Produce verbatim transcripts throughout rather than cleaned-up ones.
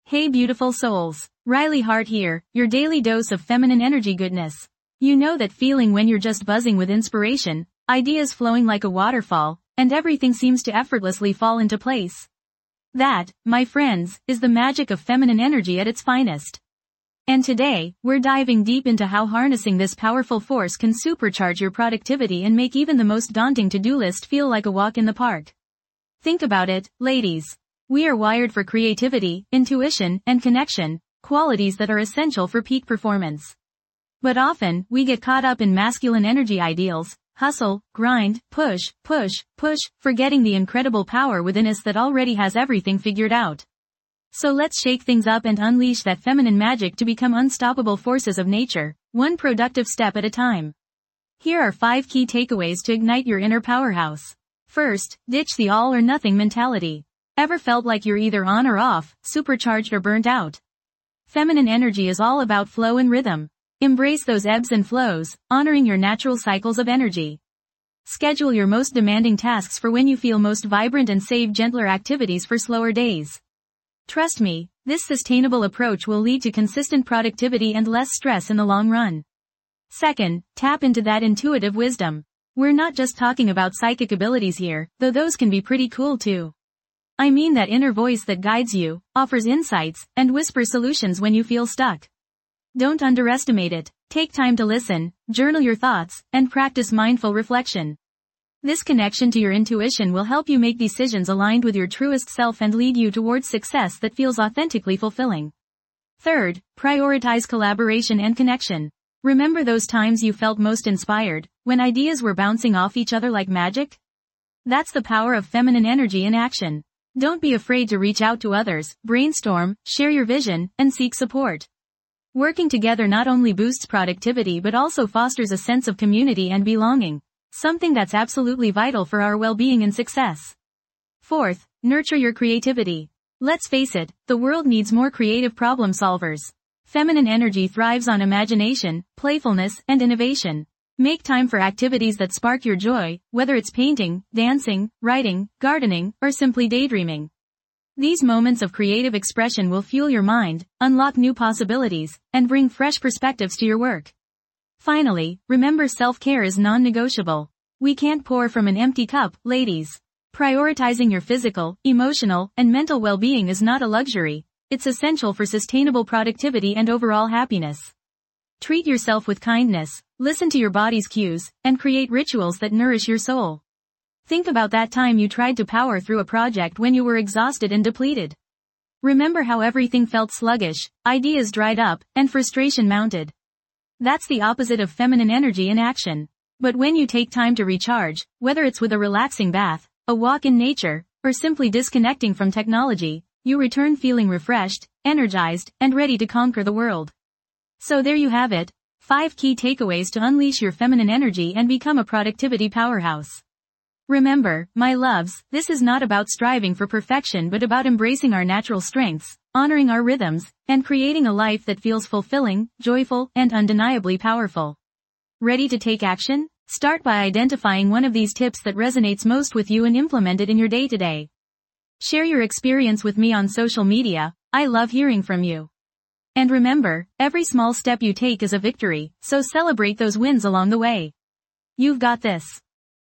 Hey beautiful souls, Riley Hart here, your daily dose of feminine energy goodness. You know that feeling when you're just buzzing with inspiration, ideas flowing like a waterfall, and everything seems to effortlessly fall into place. That, my friends, is the magic of feminine energy at its finest. And today, we're diving deep into how harnessing this powerful force can supercharge your productivity and make even the most daunting to-do list feel like a walk in the park. Think about it, ladies. We are wired for creativity, intuition, and connection, qualities that are essential for peak performance. But often, we get caught up in masculine energy ideals, hustle, grind, push, push, push, forgetting the incredible power within us that already has everything figured out. So let's shake things up and unleash that feminine magic to become unstoppable forces of nature, one productive step at a time. Here are five key takeaways to ignite your inner powerhouse. First, ditch the all or nothing mentality. Ever felt like you're either on or off, supercharged or burnt out? Feminine energy is all about flow and rhythm. Embrace those ebbs and flows, honoring your natural cycles of energy. Schedule your most demanding tasks for when you feel most vibrant and save gentler activities for slower days. Trust me, this sustainable approach will lead to consistent productivity and less stress in the long run. Second, tap into that intuitive wisdom. We're not just talking about psychic abilities here, though those can be pretty cool too. I mean that inner voice that guides you, offers insights, and whispers solutions when you feel stuck. Don't underestimate it. Take time to listen, journal your thoughts, and practice mindful reflection. This connection to your intuition will help you make decisions aligned with your truest self and lead you towards success that feels authentically fulfilling. Third, prioritize collaboration and connection. Remember those times you felt most inspired, when ideas were bouncing off each other like magic? That's the power of feminine energy in action. Don't be afraid to reach out to others, brainstorm, share your vision, and seek support. Working together not only boosts productivity but also fosters a sense of community and belonging, something that's absolutely vital for our well-being and success. Fourth, nurture your creativity. Let's face it, the world needs more creative problem solvers. Feminine energy thrives on imagination, playfulness, and innovation. Make time for activities that spark your joy, whether it's painting, dancing, writing, gardening, or simply daydreaming. These moments of creative expression will fuel your mind, unlock new possibilities, and bring fresh perspectives to your work. Finally, remember self-care is non-negotiable. We can't pour from an empty cup, ladies. Prioritizing your physical, emotional, and mental well-being is not a luxury. It's essential for sustainable productivity and overall happiness. Treat yourself with kindness, listen to your body's cues, and create rituals that nourish your soul. Think about that time you tried to power through a project when you were exhausted and depleted. Remember how everything felt sluggish, ideas dried up, and frustration mounted. That's the opposite of feminine energy in action. But when you take time to recharge, whether it's with a relaxing bath, a walk in nature, or simply disconnecting from technology, you return feeling refreshed, energized, and ready to conquer the world. So there you have it, five key takeaways to unleash your feminine energy and become a productivity powerhouse. Remember, my loves, this is not about striving for perfection but about embracing our natural strengths, honoring our rhythms, and creating a life that feels fulfilling, joyful, and undeniably powerful. Ready to take action? Start by identifying one of these tips that resonates most with you and implement it in your day-to-day. Share your experience with me on social media. I love hearing from you. And remember, every small step you take is a victory, so celebrate those wins along the way. You've got this.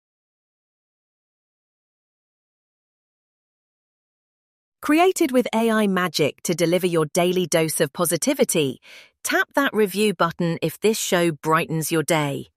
Created with A I magic to deliver your daily dose of positivity, tap that review button if this show brightens your day.